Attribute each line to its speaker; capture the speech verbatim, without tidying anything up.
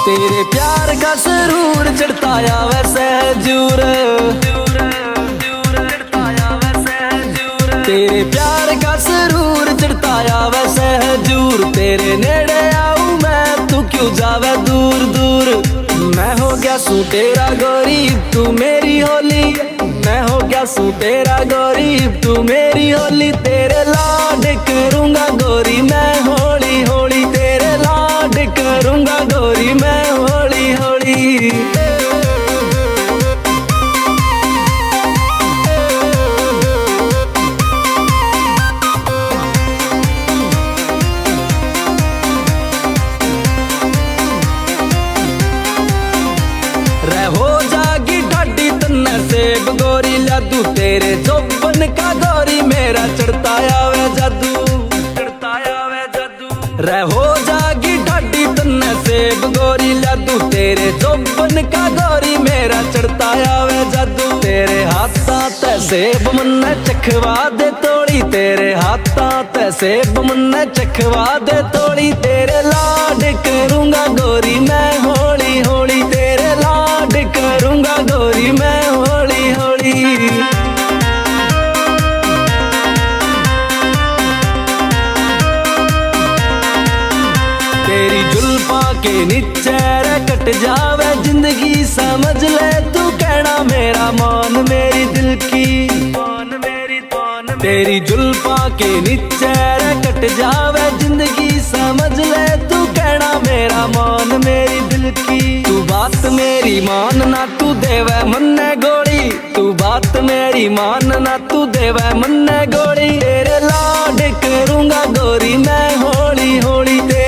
Speaker 1: तेरे प्यार का सरूर चढ़ता आवे सहजूर, तेरे प्यार का सरूर चढ़ता आवे सहजूर। तेरे नेड़े आऊं मैं तू क्यों जावे दूर दूर। मैं हो गया सू तेरा गरीब तू मेरी होली, मैं हो गया सू तेरा गरीब तू मेरी होली। तेरे लाड करूंगा गोरी मैं होली होली, तेरे लाड करूंगा गोरी मैं होली होली। रहो जागी ढाडी तन्ने सेब गोरी लादू। तेरे चौबन का गोरी मेरा चढ़ता आवे जादू, चढ़ता आवे जादू। रहो जागी ढाडी तन्ने सेब गोरी लादू। तेरे चौबन का गोरी मेरा चढ़ता आवे जादू। तेरे हाथा ते सेब मन्ने चखवा दे तोड़ी, तेरे हाथा ते सेब मन्ने चखवा दे तोड़ी। तेरे लाड करूंगा गोरी मैं होली होली, तेरे लाड करूंगा गोरी मैं होली होली। तेरी जुल्फा के नीचे रे कट जावे जिंदगी समझ ले तू कहना मेरा मान मेरी दिल की मान मेरी मान। तेरी जुल्फा के नीचे रे कट जावे जिंदगी समझ ले तू कहना मेरा मान मेरी दिल की। तू बात मेरी मान ना तू देवे मन्ने गोली, तू बात मेरी मान ना तू देवे मन्ने गोली। तेरे लाड करूंगा गोरी मैं होली होली, तेरे